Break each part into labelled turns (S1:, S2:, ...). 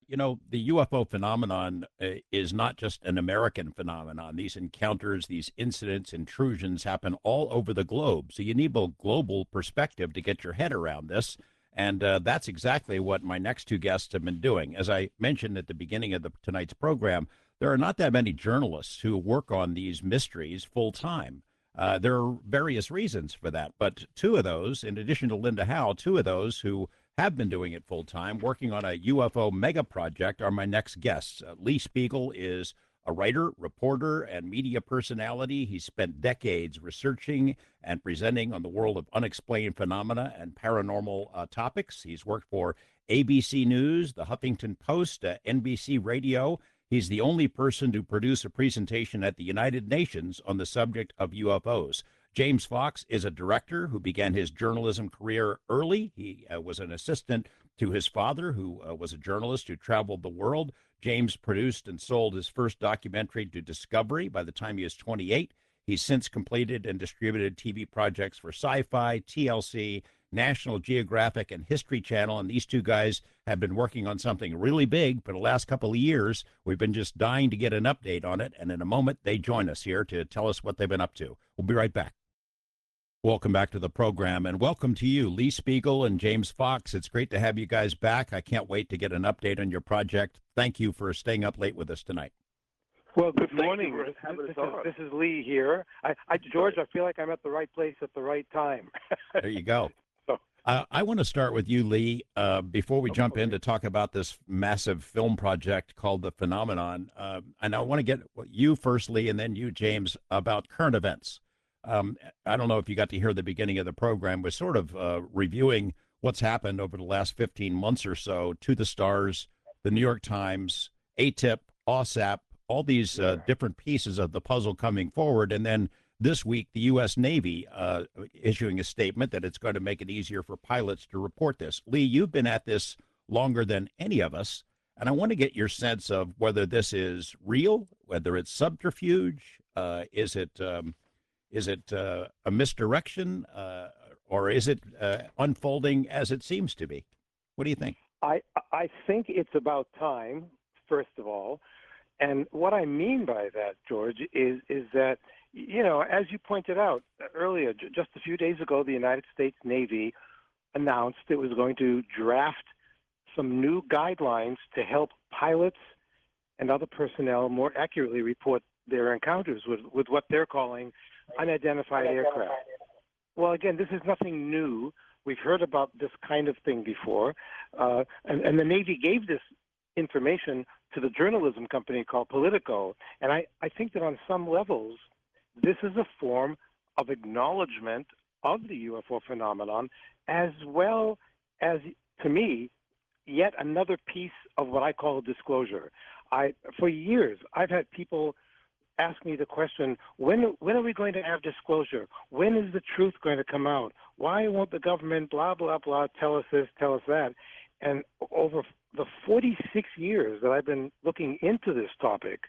S1: The UFO phenomenon is not just an American phenomenon. These encounters, these incidents, intrusions happen all over the globe. So you need a global perspective to get your head around this. And that's exactly what my next two guests have been doing. As I mentioned at the beginning of tonight's program, there are not that many journalists who work on these mysteries full time. There are various reasons for that, but two of those, in addition to Linda Howe, two of those who have been doing it full time, working on a UFO mega project, are my next guests. Lee Spiegel is a writer, reporter, and media personality. He spent decades researching and presenting on the world of unexplained phenomena and paranormal topics. He's worked for ABC News, the Huffington Post, NBC Radio. He's the only person to produce a presentation at the United Nations on the subject of UFOs. James Fox is a director who began his journalism career early. He was an assistant to his father, who was a journalist who traveled the world. James produced and sold his first documentary to Discovery by the time he was 28. He's since completed and distributed TV projects for Sci-Fi, TLC, National Geographic, and History Channel. And these two guys have been working on something really big for the last couple of years. We've been just dying to get an update on it. And in a moment, they join us here to tell us what they've been up to. We'll be right back. Welcome back to the program, and welcome to you, Lee Spiegel and James Fox. It's great to have you guys back. I can't wait to get an update on your project. Thank you for staying up late with us tonight.
S2: Well, good morning. This is Lee here. George, I feel like I'm at the right place at the right time.
S1: There you go. I want to start with you, Lee, before we jump in to talk about this massive film project called The Phenomenon. And I want to get you first, Lee, and then you, James, about current events. I don't know if you got to hear the beginning of the program. We're sort of reviewing what's happened over the last 15 months or so to the stars, the New York Times, ATIP, OSAP, all these different pieces of the puzzle coming forward. And then this week, the U.S. Navy issuing a statement that it's going to make it easier for pilots to report this. Lee, you've been at this longer than any of us, and I want to get your sense of whether this is real, whether it's subterfuge, is it a misdirection, or is it unfolding as it seems to be? What do you think?
S2: I think it's about time, first of all. And what I mean by that, George, is that, as you pointed out earlier, just a few days ago, the United States Navy announced it was going to draft some new guidelines to help pilots and other personnel more accurately report their encounters with what they're calling unidentified aircraft. Well, again, this is nothing new. We've heard about this kind of thing before. And the Navy gave this information to the journalism company called Politico. And I think that on some levels, this is a form of acknowledgement of the UFO phenomenon, as well as, to me, yet another piece of what I call a disclosure. For years, I've had people ask me the question, when are we going to have disclosure? When is the truth going to come out? Why won't the government, blah, blah, blah, tell us this, tell us that? And over the 46 years that I've been looking into this topic,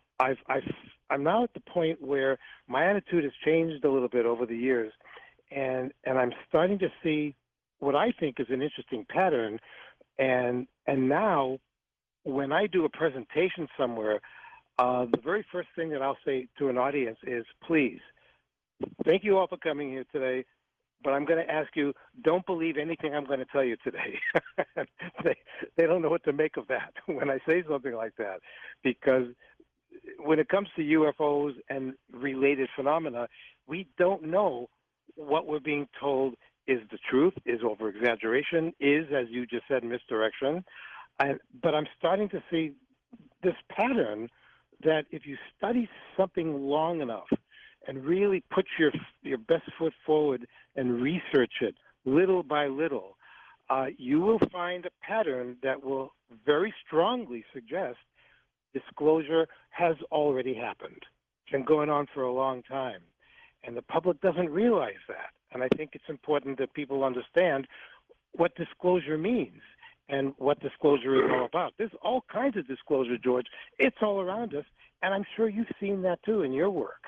S2: I'm now at the point where my attitude has changed a little bit over the years, and I'm starting to see what I think is an interesting pattern. And now, when I do a presentation somewhere, the very first thing that I'll say to an audience is, please, thank you all for coming here today, but I'm going to ask you, don't believe anything I'm going to tell you today. they don't know what to make of that when I say something like that, because when it comes to UFOs and related phenomena, we don't know what we're being told is the truth, is over-exaggeration, is, as you just said, misdirection. But I'm starting to see this pattern that if you study something long enough and really put your best foot forward and research it little by little, you will find a pattern that will very strongly suggest disclosure has already happened. It's been going on for a long time. And the public doesn't realize that. And I think it's important that people understand what disclosure means and what disclosure is all about. There's all kinds of disclosure, George. It's all around us, and I'm sure you've seen that too in your work.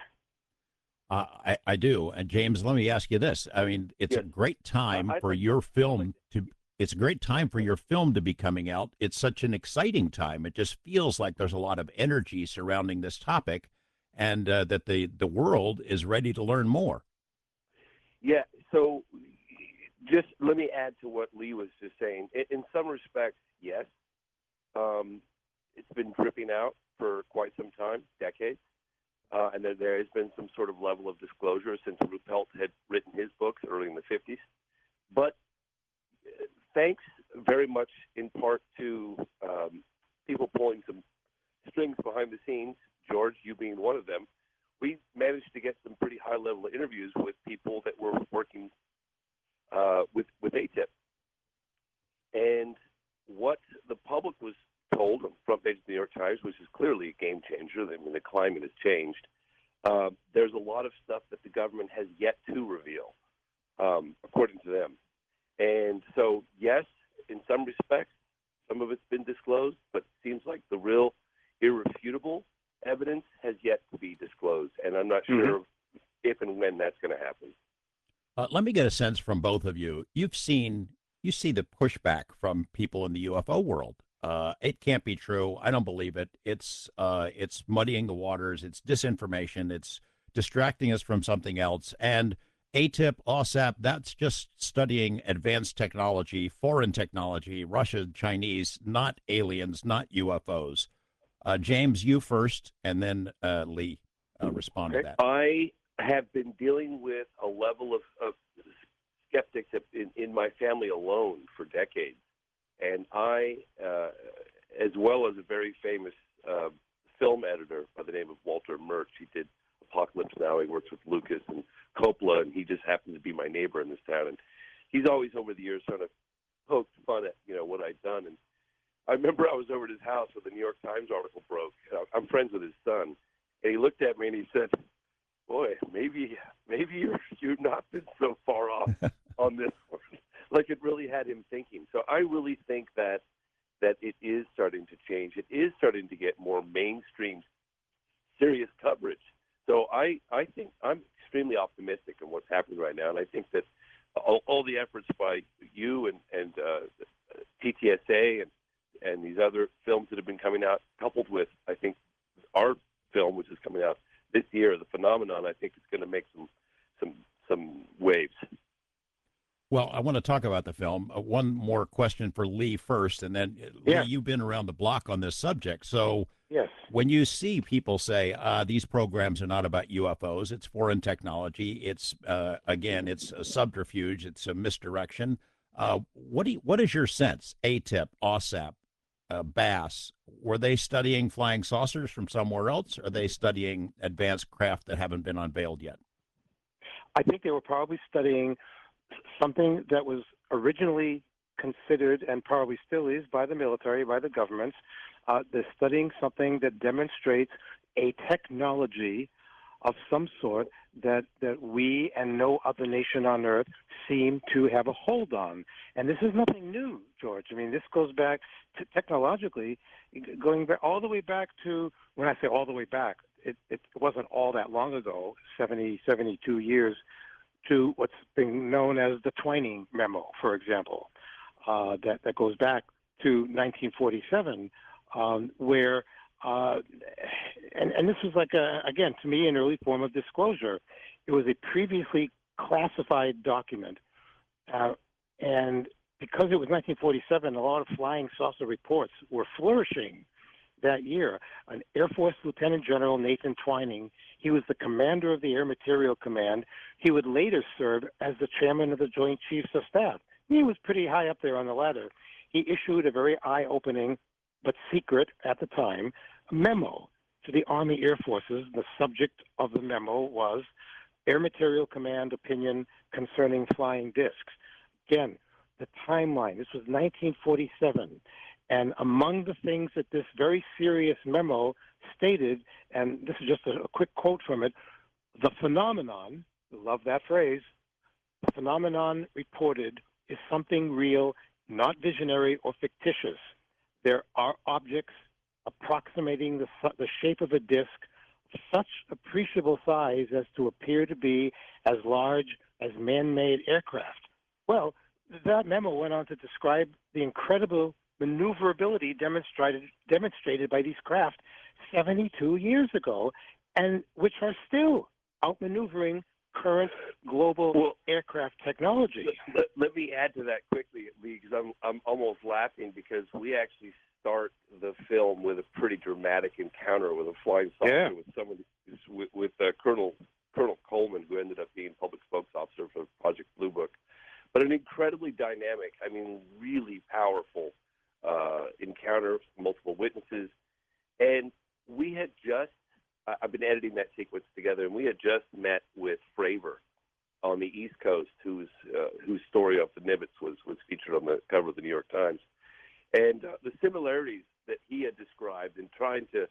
S1: I do. And James, let me ask you this. I mean, it's a great time for your film to it's a great time for your film to be coming out. It's such an exciting time. It just feels like there's a lot of energy surrounding this topic, and that the world is ready to learn more.
S3: Yeah. So just let me add to what Lee was just saying. In some respects, yes, it's been dripping out for quite some time, decades. And there has been some sort of level of disclosure since Ruppelt had written his books early in the 50s. But thanks very much in part to people pulling some strings behind the scenes, George, you being one of them, we managed to get some pretty high-level interviews with people that were working with ATIP. And what the public was told on the front page of the New York Times, which is clearly a game changer. I mean, the climate has changed. There's a lot of stuff that the government has yet to reveal, according to them. And so, yes, in some respects, some of it's been disclosed, but it seems like the real irrefutable evidence has yet to be disclosed. And I'm not sure if and when that's going to happen.
S1: Let me get a sense from both of you. You see the pushback from people in the UFO world. It can't be true. I don't believe it. It's muddying the waters. It's disinformation. It's distracting us from something else. And ATIP, OSAP, that's just studying advanced technology, foreign technology, Russian, Chinese, not aliens, not UFOs. James, you first, and then Lee, respond to that.
S3: I have been dealing with a level of skeptics in my family alone for decades. And I, as well as a very famous film editor by the name of Walter Murch, he did Apocalypse Now. He works with Lucas and Coppola, and he just happens to be my neighbor in this town. And he's always over the years sort of poked fun at what I'd done. And I remember I was over at his house when the New York Times article broke. I'm friends with his son, and he looked at me and he said, "Boy, maybe you've not been so far off on this one." Like it really had him thinking. So I really think that it is starting to change. It is starting to get more mainstream, serious coverage. So I think I'm extremely optimistic in what's happening right now, and I think that all the efforts by you and TTSA and these other films that have been coming out, coupled with I think our film, which is coming out this year, The Phenomenon, I think it's going to make some waves.
S1: Well, I want to talk about the film. One more question for Lee first, and then Lee, you've been around the block on this subject. So
S2: yes,
S1: when you see people say these programs are not about UFOs, it's foreign technology, it's again, it's a subterfuge, it's a misdirection. What is your sense? ATIP, OSAP, BASS, were they studying flying saucers from somewhere else? Or are they studying advanced craft that haven't been unveiled yet?
S2: I think they were probably studying something that was originally considered and probably still is by the military, by the governments. They're studying something that demonstrates a technology of some sort that we and no other nation on earth seem to have a hold on. And this is nothing new, George. I mean, this goes back to technologically, going back all the way back to, when I say all the way back, it wasn't all that long ago, 72 years, to what's been known as the Twining Memo, for example, that goes back to 1947, where, and this was like, again, to me, an early form of disclosure. It was a previously classified document, and because it was 1947, a lot of flying saucer reports were flourishing that year. An Air Force Lieutenant General, Nathan Twining, he was the commander of the Air Materiel Command. He would later serve as the chairman of the Joint Chiefs of Staff. He was pretty high up there on the ladder. He issued a very eye-opening, but secret at the time, memo to the Army Air Forces. The subject of the memo was Air Materiel Command opinion concerning flying discs. Again, the timeline, this was 1947. And among the things that this very serious memo stated, and this is just a quick quote from it, the phenomenon, love that phrase, the phenomenon reported is something real, not visionary or fictitious. There are objects approximating the shape of a disc of such appreciable size as to appear to be as large as man-made aircraft. Well, that memo went on to describe the incredible maneuverability demonstrated by these craft 72 years ago, and which are still outmaneuvering current global aircraft technology.
S3: Let me add to that quickly, because I'm almost laughing, because we actually start the film with a pretty dramatic encounter with a flying saucer with somebody with Colonel Coleman, who ended up being public spokes officer for Project Blue Book. But an incredibly dynamic, I mean, really powerful encounter, multiple witnesses. And we had just, I've been editing that sequence together, and we had just met with Fravor on the East Coast, whose story of the Nimitz was featured on the cover of the New York Times. And the similarities that he had described in trying to,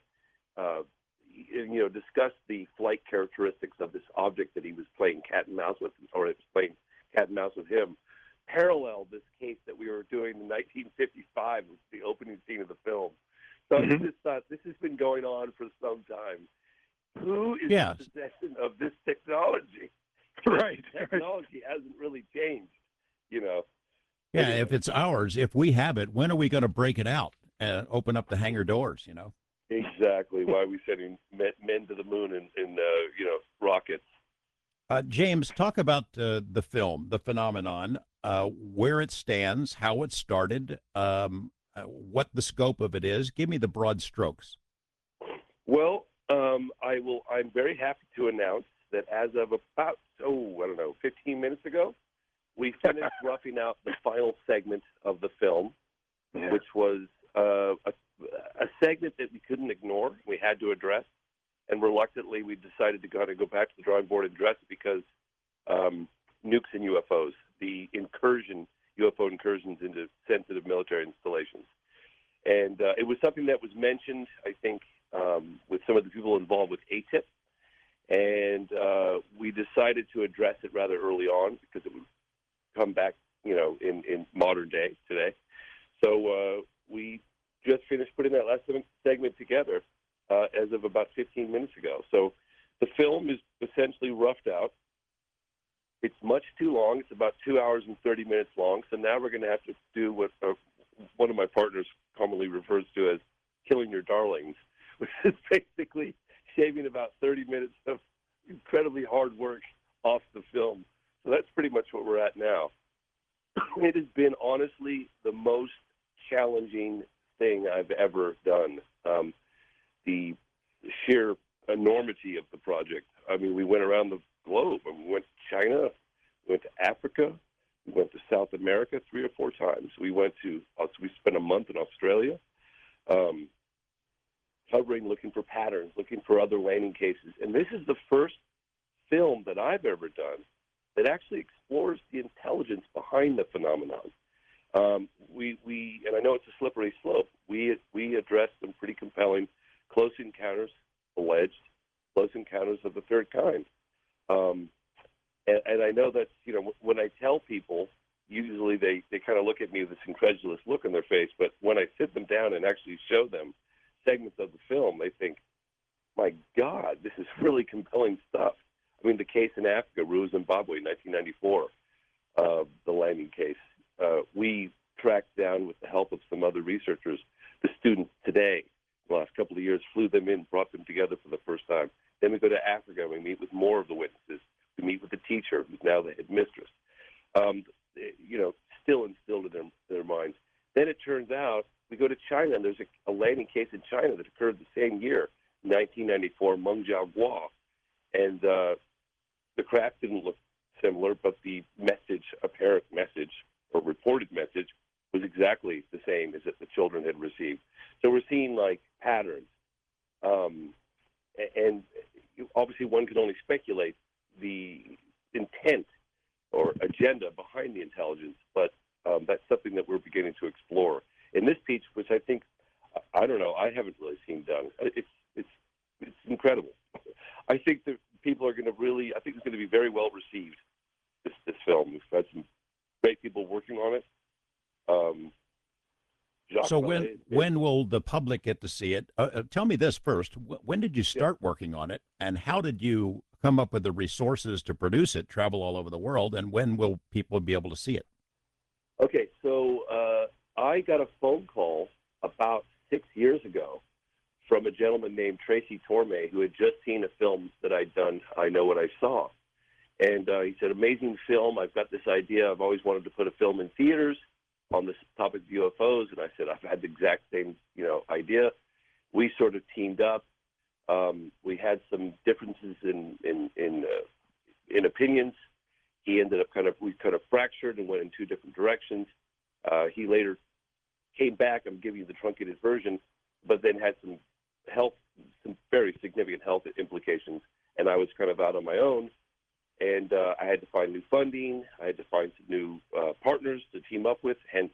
S3: discuss the flight characteristics of this object that he was playing cat and mouse with, or it was playing cat and mouse with him, paralleled this case that we were doing in 1955, which was the opening scene of the film. So I just thought, this has been going on for some time. Who is in possession of this technology?
S2: Right.
S3: Technology hasn't really changed,
S1: Yeah,
S3: Anyway.
S1: if it's ours, if we have it, when are we going to break it out and open up the hangar doors,
S3: Exactly. Why are we sending men to the moon in rockets?
S1: James, talk about the film, The Phenomenon, where it stands, how it started, what the scope of it is. Give me the broad strokes.
S3: Well, I'm very happy to announce that as of about 15 minutes ago, we finished roughing out the final segment of the film, which was a segment that we couldn't ignore. We had to address, and reluctantly, we decided to kind of go back to the drawing board and address it because nukes and UFOs, the UFO incursions into sensitive military installations. And it was something that was mentioned, I think, with some of the people involved with ATIP. And we decided to address it rather early on because it would come back, in modern day today. So we just finished putting that last segment together as of about 15 minutes ago. So the film is essentially roughed out. It's much too long. It's about 2 hours and 30 minutes long. So now we're going to have to do what one of my partners commonly refers to as killing your darlings, which is basically shaving about 30 minutes of incredibly hard work off the film. So that's pretty much what we're at now. It has been honestly the most challenging thing I've ever done. The sheer enormity of the project. I mean, we went around the globe. We went to China, we went to Africa, we went to South America 3 or 4 times. We spent a month in Australia, hovering, looking for patterns, looking for other landing cases. And this is the first film that I've ever done that actually explores the intelligence behind the phenomenon. And I know it's a slippery slope. We addressed some pretty compelling close encounters, alleged close encounters of the third kind. And I know that, when I tell people, usually they kind of look at me with this incredulous look on their face, but when I sit them down and actually show them segments of the film, they think, my God, this is really compelling stuff. I mean, the case in Africa, Rua, Zimbabwe, 1994, the landing case. We tracked down, with the help of some other researchers, the students today. The last couple of years, flew them in, brought them together for the first time. Then we go to Africa, and we meet with more of the witnesses. We meet with the teacher, who's now the headmistress. Still instilled in their minds. Then it turns out we go to China, and there's a landing case in China that occurred the same year, 1994, Mengjiao, and the craft didn't look similar, but the apparent message, or reported message, was exactly the same as that the children had received. So we're seeing patterns, and obviously one can only speculate the intent or agenda behind the intelligence, but that's something that we're beginning to explore. In this piece, which I think, I don't know, I haven't really seen done. It's incredible. I think that people are going to I think it's going to be very well received, this film. We've had some great people working on it.
S1: So when will the public get to see it? Tell me this first. When did you start working on it, and how did you come up with the resources to produce it, travel all over the world, and when will people be able to see it?
S3: I got a phone call about 6 years ago from a gentleman named Tracy Torme, who had just seen a film that I'd done, I Know What I Saw. And he said, amazing film. I've got this idea. I've always wanted to put a film in theaters on this topic of UFOs. And I said, I've had the exact same, idea. We sort of teamed up. We had some differences in opinions. He ended up we kind of fractured and went in two different directions. He later came back. I'm giving you the truncated version, but then had some very significant health implications. And I was kind of out on my own. And I had to find new funding. I had to find some new partners to team up with, hence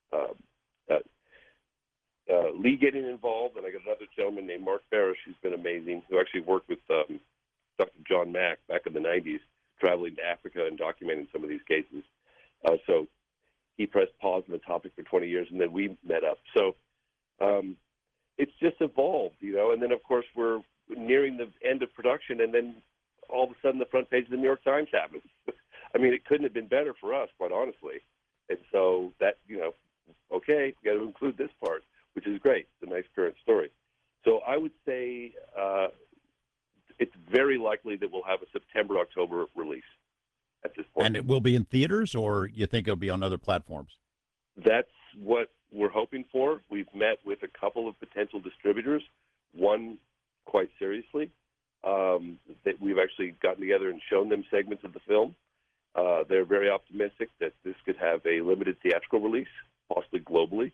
S3: Lee getting involved. And I got another gentleman named Mark Barish, who's been amazing, who actually worked with Dr. John Mack back in the 90s, traveling to Africa and documenting some of these cases. So he pressed pause on the topic for 20 years, and then we met up. So it's just evolved, And then, of course, we're nearing the end of production, and then all of a sudden the front page of the New York Times happens. I mean, it couldn't have been better for us, quite honestly. And so that, okay, we got to include this part, which is great. It's a nice current story. So I would say it's very likely that we'll have a September, October release at this point.
S1: And it will be in theaters, or you think it'll be on other platforms?
S3: That's what we're hoping for. We've met with a couple of potential distributors, one quite seriously. That we've actually gotten together and shown them segments of the film. They're very optimistic that this could have a limited theatrical release, possibly globally.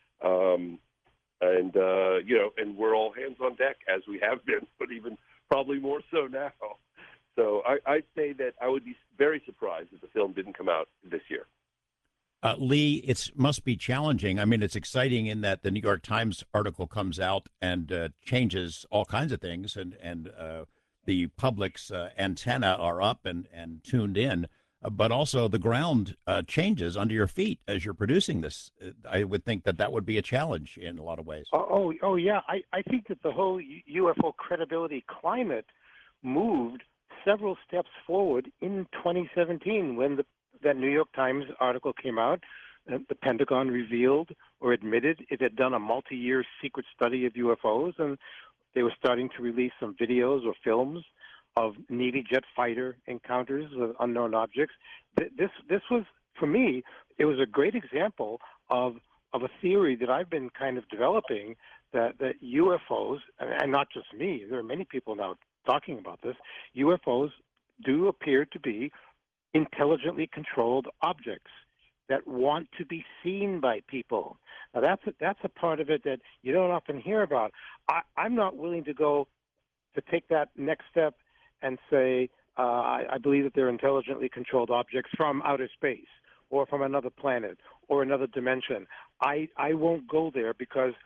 S3: And we're all hands on deck, as we have been, but even probably more so now. So I'd say that I would be very surprised if the film didn't come out this year.
S1: Lee, it must be challenging. I mean, it's exciting in that the New York Times article comes out and changes all kinds of things, and the public's antenna are up and tuned in, but also the ground changes under your feet as you're producing this. I would think that would be a challenge in a lot of ways.
S2: Oh yeah. I think that the whole UFO credibility climate moved several steps forward in 2017 when that New York Times article came out. The Pentagon revealed or admitted it had done a multi-year secret study of UFOs, and they were starting to release some videos or films of Navy jet fighter encounters with unknown objects. This was, for me, it was a great example of a theory that I've been kind of developing, that UFOs, and not just me, there are many people now talking about this, UFOs do appear to be intelligently controlled objects that want to be seen by people. Now that's a part of it that you don't often hear about. I'm not willing to take that next step and say I believe that they're intelligently controlled objects from outer space or from another planet or another dimension. I won't go there because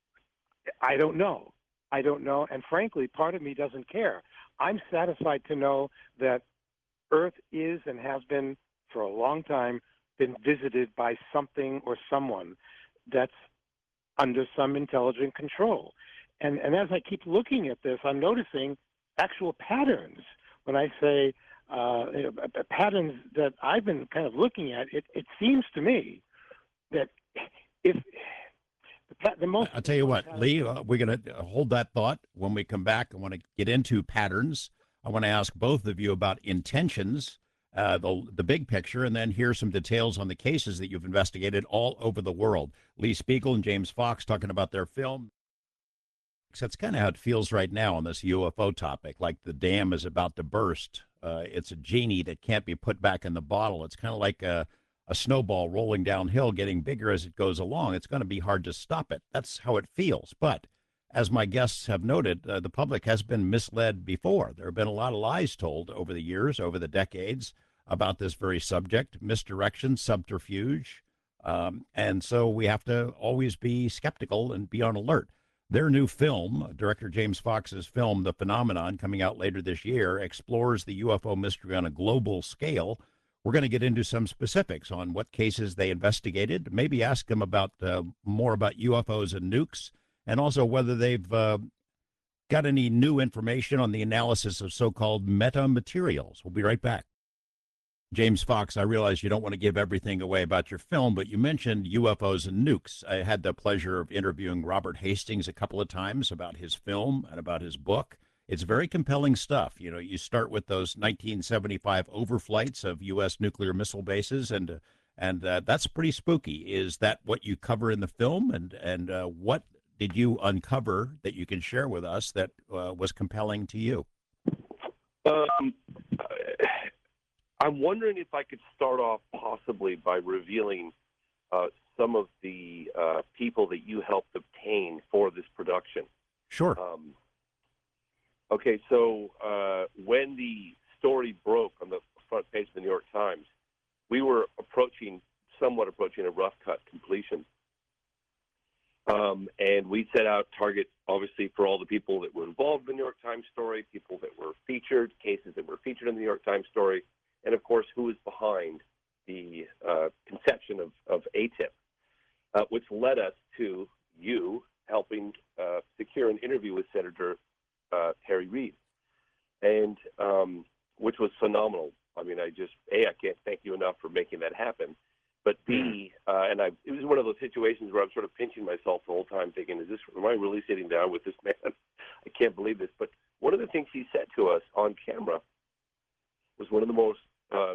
S2: I don't know. And frankly, part of me doesn't care. I'm satisfied to know that Earth is and has been for a long time been visited by something or someone that's under some intelligent control. And as I keep looking at this, I'm noticing actual patterns. When I say patterns that I've been kind of looking at, it seems to me that if the most...
S1: I'll tell you what, Lee, we're going to hold that thought. When we come back, I want to get into patterns. I want to ask both of you about intentions, the big picture, and then hear some details on the cases that you've investigated all over the world. Lee Spiegel and James Fox talking about their film. That's kind of how it feels right now on this UFO topic, like the dam is about to burst. It's a genie that can't be put back in the bottle. It's kind of like a snowball rolling downhill, getting bigger as it goes along. It's going to be hard to stop it. That's how it feels. But as my guests have noted, the public has been misled before. There have been a lot of lies told over the years, over the decades, about this very subject, misdirection, subterfuge. And so we have to always be skeptical and be on alert. Their new film, director James Fox's film, The Phenomenon, coming out later this year, explores the UFO mystery on a global scale. We're going to get into some specifics on what cases they investigated, maybe ask them about more about UFOs and nukes, and also whether they've got any new information on the analysis of so-called metamaterials. We'll be right back. James Fox, I realize you don't want to give everything away about your film, but you mentioned UFOs and nukes. I had the pleasure of interviewing Robert Hastings a couple of times about his film and about his book. It's very compelling stuff. You know, you start with those 1975 overflights of U.S. nuclear missile bases, and that's pretty spooky. Is that what you cover in the film, and what did you uncover that you can share with us that was compelling to you?
S3: Um, I'm wondering if I could start off possibly by revealing some of the people that you helped obtain for this production.
S1: Sure.
S3: Okay, so when the story broke on the front page of the New York Times, we were somewhat approaching a rough cut completion. And we set out target, obviously, for all the people that were involved in the New York Times story, people that were featured, cases that were featured in the New York Times story, and, of course, who was behind the conception of ATIP, which led us to you helping secure an interview with Senator Harry Reid, and which was phenomenal. I mean, I can't thank you enough for making that happen. But B, it was one of those situations where I'm sort of pinching myself the whole time, thinking, am I really sitting down with this man? I can't believe this. But one of the things he said to us on camera was one of the most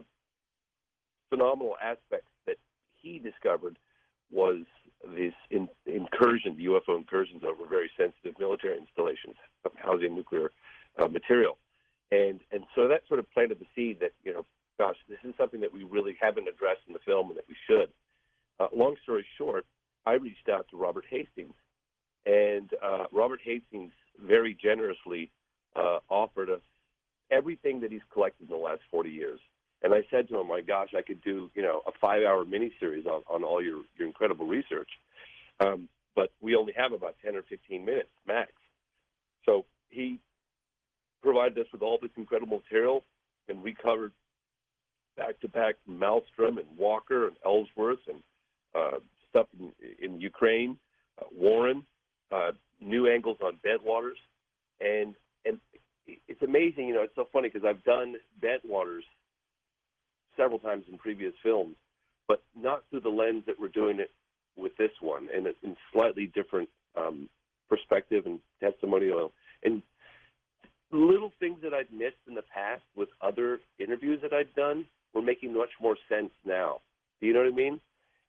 S3: phenomenal aspects that he discovered was this incursion, the UFO incursions over very sensitive military installations housing nuclear material. And so that sort of planted the seed that, gosh, this is something that we really haven't addressed in the film and that we should. Long story short, I reached out to Robert Hastings, and Robert Hastings very generously offered us everything that he's collected in the last 40 years. And I said to him, my gosh, I could do, a 5-hour miniseries on all your incredible research. But we only have about 10 or 15 minutes max. So he provided us with all this incredible material, and we covered back-to-back Maelstrom and Walker and Ellsworth and stuff in Ukraine, Warren, new angles on Bedwaters. And it's amazing, it's so funny because I've done Bedwaters several times in previous films, but not through the lens that we're doing it with this one, and in slightly different perspective and testimonial. And little things that I'd missed in the past with other interviews that I'd done were making much more sense now. Do you know what I mean?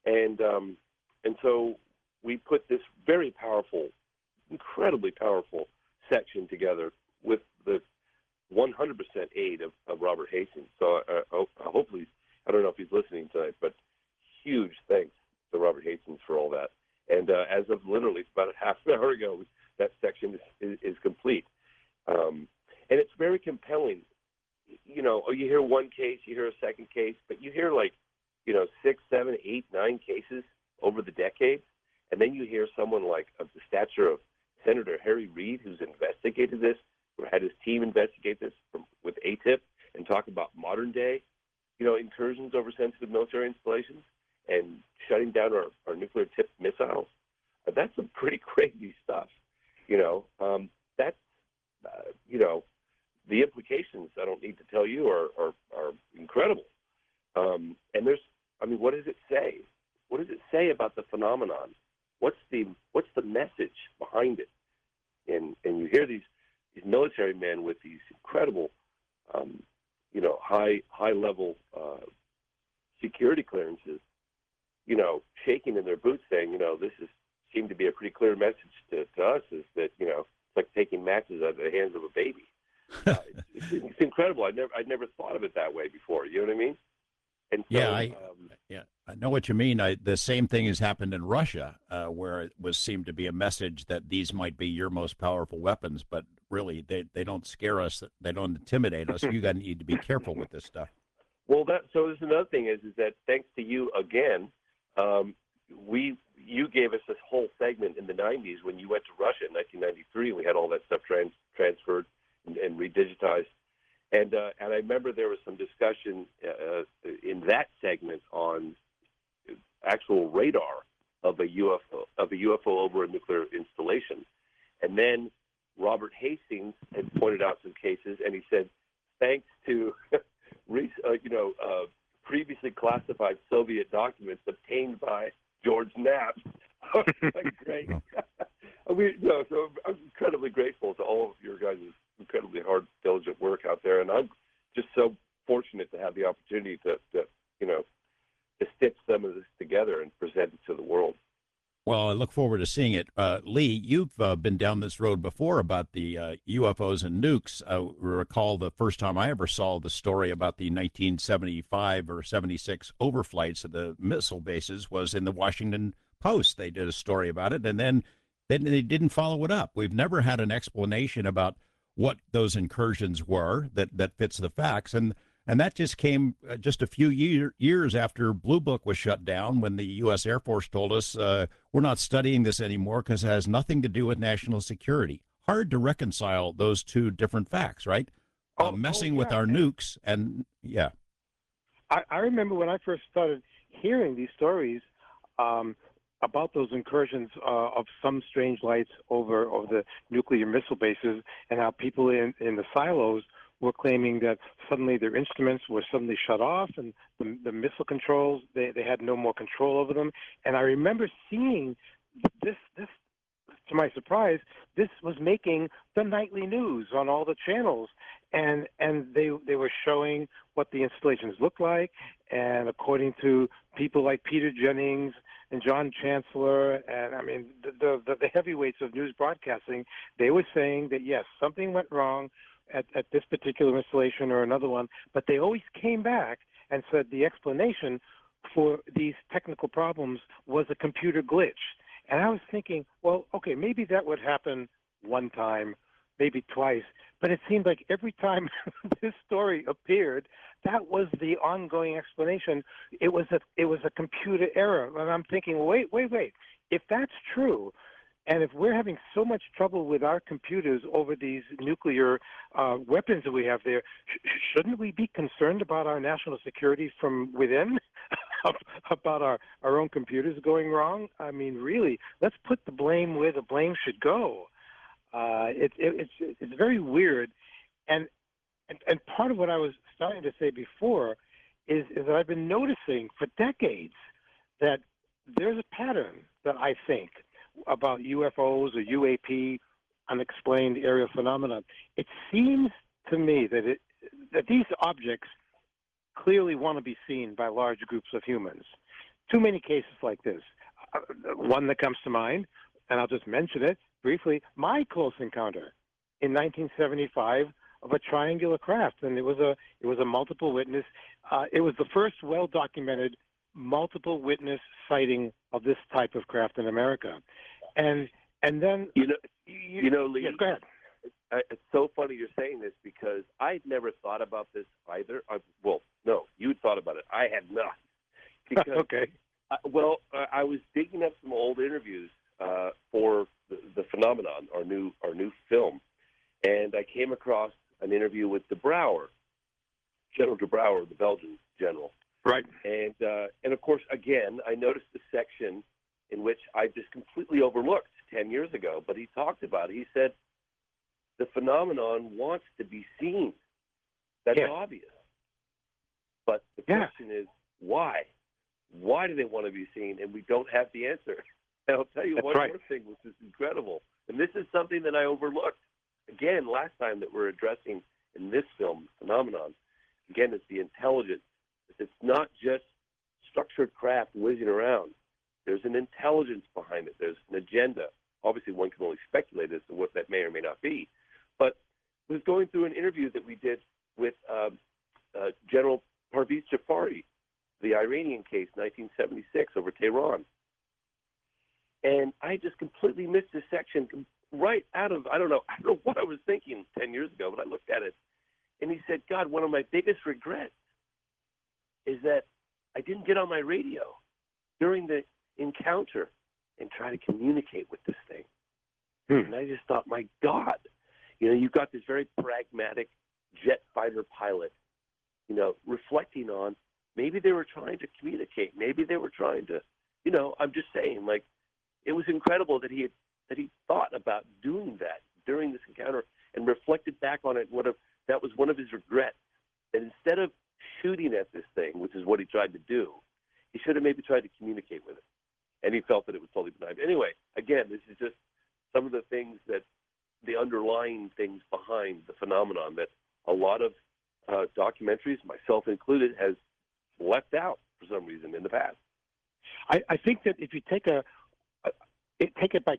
S3: And so we put this very powerful, incredibly powerful section together with the 100% aid of Robert Hastings. So hopefully, I don't know if he's listening tonight, but huge thanks to Robert Hastings for all that. And as of literally about a half an hour ago, that section is complete. And it's very compelling. You hear one case, you hear a second case, but you hear 6, 7, 8, 9 cases over the decades. And then you hear someone of the stature of Senator Harry Reid, who's investigated this, or had his team investigate this with ATIP, and talk about modern day, incursions over sensitive military installations and shutting down our nuclear tipped missiles. That's some pretty crazy stuff. That's the implications, I don't need to tell you, are incredible. And what does it say? What does it say about the phenomenon? What's the message behind it? And you hear these military men with these incredible, high level security clearances, shaking in their boots, saying, this seemed to be a pretty clear message to us, is that it's like taking matches out of the hands of a baby. It's incredible. I'd never thought of it that way before. You know what I mean? And so,
S1: I know what you mean. The same thing has happened in Russia, where it seemed to be a message that these might be your most powerful weapons, but really they don't scare us. They don't intimidate us. You need to be careful with this stuff.
S3: Well, so there's another thing is that thanks to you again, you gave us this whole segment in the 90s when you went to Russia in 1993. We had all that stuff transferred and redigitized. And I remember there was some discussion in that segment on actual radar of a UFO over a nuclear installation. And then Robert Hastings had pointed out some cases, and he said, thanks to previously classified Soviet documents obtained by George Knapp. Like, great. So I'm incredibly grateful to all of your guys' incredibly hard, diligent work out there, and I'm just so fortunate to have the opportunity to stitch some of this together and present it to the world.
S1: Well, I look forward to seeing it. Lee, you've been down this road before about the UFOs and nukes. Recall the first time I ever saw the story about the 1975 or 76 overflights of the missile bases was in the Washington Post. They did a story about it, and then they didn't follow it up. We've never had an explanation about what those incursions were that fits the facts. And that just came just a few years after Blue Book was shut down, when the U.S. Air Force told us we're not studying this anymore because it has nothing to do with national security. Hard to reconcile those two different facts, right? Messing with our nukes and, yeah.
S2: I remember when I first started hearing these stories about those incursions of some strange lights over the nuclear missile bases, and how people in the silos were claiming that suddenly their instruments were suddenly shut off, and the missile controls, they had no more control over them. And I remember seeing this, to my surprise, this was making the nightly news on all the channels. And they were showing what the installations looked like. And according to people like Peter Jennings and John Chancellor, and I mean, the heavyweights of news broadcasting, they were saying that, yes, something went wrong at this particular installation or another one, but they always came back and said the explanation for these technical problems was a computer glitch. And I was thinking, well, okay, maybe that would happen one time, maybe twice, but it seemed like every time this story appeared, that was the ongoing explanation. It was a computer error. And I'm thinking, wait. If that's true, and if we're having so much trouble with our computers over these nuclear weapons that we have there, shouldn't we be concerned about our national security from within, about our own computers going wrong? I mean, really, let's put the blame where the blame should go. It's very weird, and part of what I was starting to say before is that I've been noticing for decades that there's a pattern that I think about UFOs or UAP, unexplained aerial phenomena. It seems to me that these objects clearly want to be seen by large groups of humans. Too many cases like this. One that comes to mind, and I'll just mention it briefly, my close encounter in 1975 of a triangular craft, and it was a multiple witness. It was the first well-documented multiple witness sighting of this type of craft in America, and then
S3: Lee,
S2: yeah, go ahead.
S3: It's so funny you're saying this, because I'd never thought about this either. No, you thought about it. I had not. Because,
S2: Okay.
S3: I was digging up some old interviews for the Phenomenon, our new film, and I came across an interview with De Brouwer, General De Brouwer, the Belgian general.
S2: Right.
S3: And of course, again, I noticed a section in which I just completely overlooked 10 years ago, but he talked about it. He said, the Phenomenon wants to be seen. That's obvious. But the question is, why? Why do they want to be seen? And we don't have the answer. And I'll tell you one more thing, which is incredible. And this is something that I overlooked. Again, last time that we're addressing in this film, Phenomenon, again, it's the intelligence. It's not just structured craft whizzing around. There's an intelligence behind it. There's an agenda. Obviously, one can only speculate as to what that may or may not be. But I was going through an interview that we did with General Parviz Jafari, the Iranian case, 1976, over Tehran. And I just completely missed this section right out of, I don't know what I was thinking 10 years ago, but I looked at it. And he said, God, one of my biggest regrets is that I didn't get on my radio during the encounter and try to communicate with this thing. And I just thought, my God, you've got this very pragmatic jet fighter pilot, reflecting on maybe they were trying to communicate. Maybe they were trying to, I'm just saying, like, it was incredible that he thought about doing that during this encounter and reflected back on it. That was one of his regrets, that instead of some of the things that the underlying things behind the phenomenon that a lot of documentaries, myself included, has left out for some reason in the past.
S2: I think that if you take take it by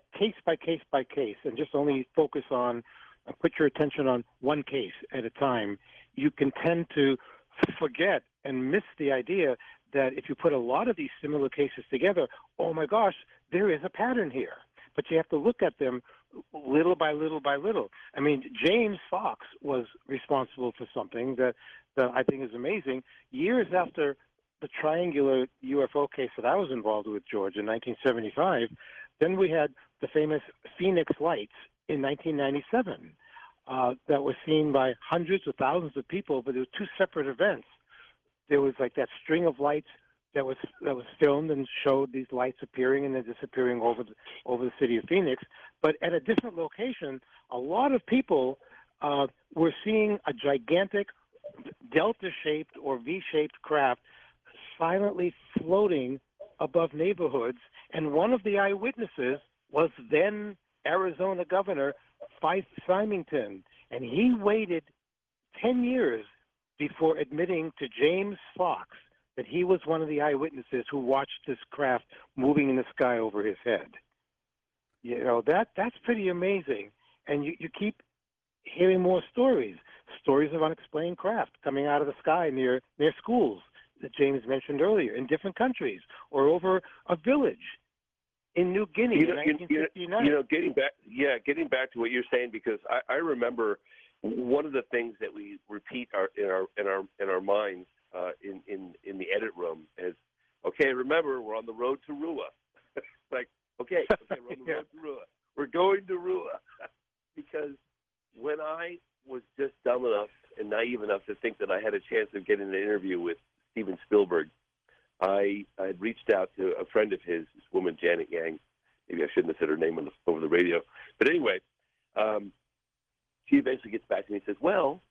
S2: case, and just only focus on, put your attention on one case at a time, you can tend to forget and miss the idea that if you put a lot of these similar cases together, oh my gosh, there is a pattern here. But you have to look at them little by little by little. I mean, James Fox was responsible for something that I think is amazing. Years after the triangular UFO case that I was involved with, George, in 1975, then we had the famous Phoenix Lights in 1997 that was seen by hundreds of thousands of people, but it was two separate events. There was like that string of lights that was filmed and showed these lights appearing and then disappearing over the city of Phoenix. But at a different location, a lot of people were seeing a gigantic delta-shaped or V-shaped craft silently floating above neighborhoods. And one of the eyewitnesses was then Arizona Governor Fife Symington. And he waited 10 years before admitting to James Fox that he was one of the eyewitnesses who watched this craft moving in the sky over his head. You know, that's pretty amazing. And you keep hearing more stories of unexplained craft coming out of the sky near schools that James mentioned earlier in different countries, or over a village in New Guinea in 1959.
S3: Getting back to what you're saying, because I remember one of the things that we repeat in our minds in the edit room is, okay, remember, we're on the road to Rua. Like, okay, we're on the road to Rua. We're going to Rua. Because when I was just dumb enough and naive enough to think that I had a chance of getting an interview with Steven Spielberg, I had reached out to a friend of his, this woman, Janet Yang. Maybe I shouldn't have said her name over the radio. But anyway, she eventually gets back to me and says, well,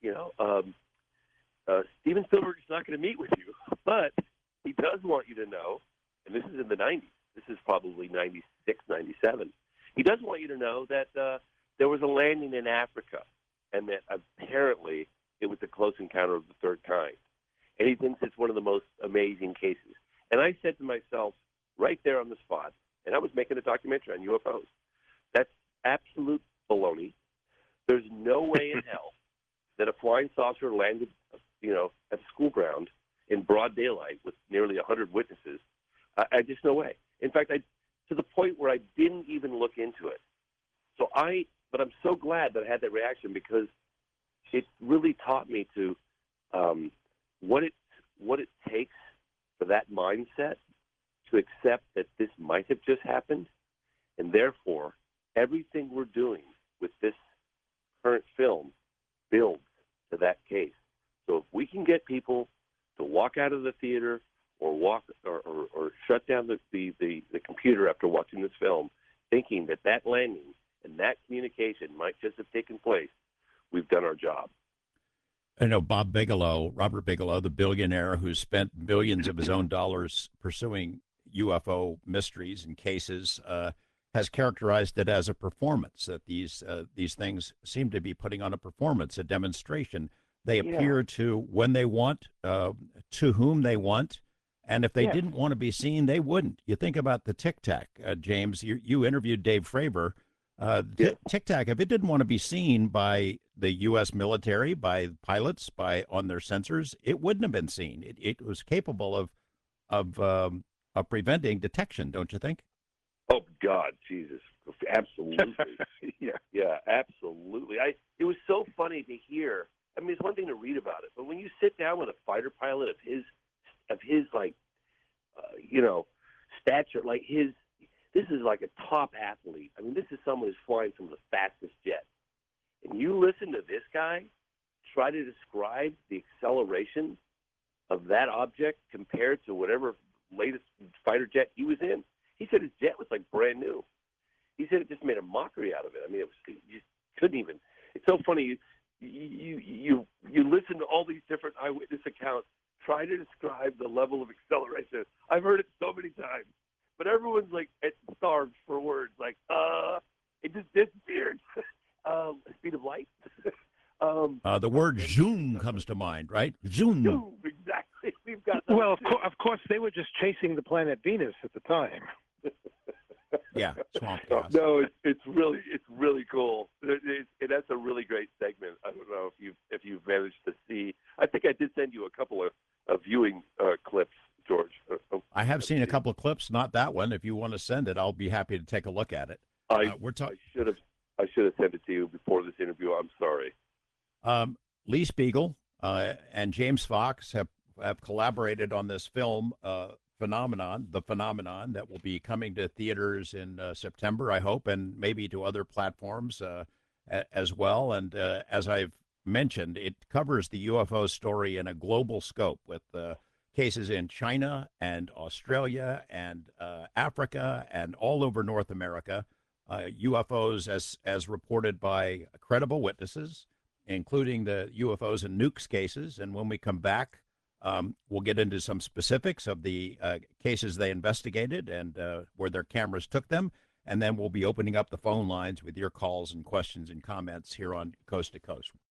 S3: Steven Spielberg is not going to meet with you, but he does want you to know, and this is in the 90s, this is probably 96, 97, he does want you to know that there was a landing in Africa, and that apparently it was a close encounter of the third kind. And he thinks it's one of the most amazing cases. And I said to myself, right there on the spot, and I was making a documentary on UFOs, that's absolute baloney. There's no way in hell that a flying saucer landed, at the school ground in broad daylight with nearly 100 witnesses. I just no way. In fact, to the point where I didn't even look into it. But I'm so glad that I had that reaction, because it really taught me to what it takes for that mindset to accept that this might have just happened, and therefore everything we're doing with this current film builds to that case. So if we can get people to walk out of the theater or shut down the computer after watching this film, thinking that landing and that communication might just have taken place, we've done our job.
S1: I know Robert Bigelow, the billionaire who spent billions of his own dollars pursuing UFO mysteries and cases, has characterized it as a performance, that these things seem to be putting on a performance, a demonstration. They appear to when they want, to whom they want, and if they didn't want to be seen, they wouldn't. You think about the Tic Tac, James. You interviewed Dave Fravor. Tic Tac, if it didn't want to be seen by the U.S. military, by pilots, on their sensors, it wouldn't have been seen. It was capable of preventing detection, don't you think?
S3: Oh God, Jesus, absolutely. yeah, absolutely. It was so funny to hear. I mean, it's one thing to read about it, but when you sit down with a fighter pilot of his stature, like his. This is like a top athlete. I mean, this is someone who's flying some of the fastest jets. And you listen to this guy try to describe the acceleration of that object compared to whatever latest fighter jet he was in. He said his jet was like brand new. He said it just made a mockery out of it. I mean, you just couldn't even. It's so funny. You listen to all these different eyewitness accounts try to describe the level of acceleration. I've heard it so many times. But everyone's like starved for words. Like, it just it's weird. Speed of light.
S1: The word zoom comes to mind, right? Zoom.
S3: Exactly. We've got.
S2: Well, of course, they were just chasing the planet Venus at the time.
S1: Yeah, swamp gas.
S3: No, it's really cool. That's a really great segment. I don't know if you've managed to see. I think I did send you a couple of viewing clips, George.
S1: I have seen a couple of clips, not that one. If you want to send it, I'll be happy to take a look at it.
S3: I should have sent it to you before this interview. I'm sorry.
S1: Lee Spiegel and James Fox have collaborated on this film, The Phenomenon, that will be coming to theaters in September, I hope, and maybe to other platforms as well. And as I've mentioned, it covers the UFO story in a global scope with cases in China and Australia and Africa and all over North America. UFOs as reported by credible witnesses, including the UFOs and nukes cases. And when we come back, we'll get into some specifics of the cases they investigated and where their cameras took them. And then we'll be opening up the phone lines with your calls and questions and comments here on Coast to Coast.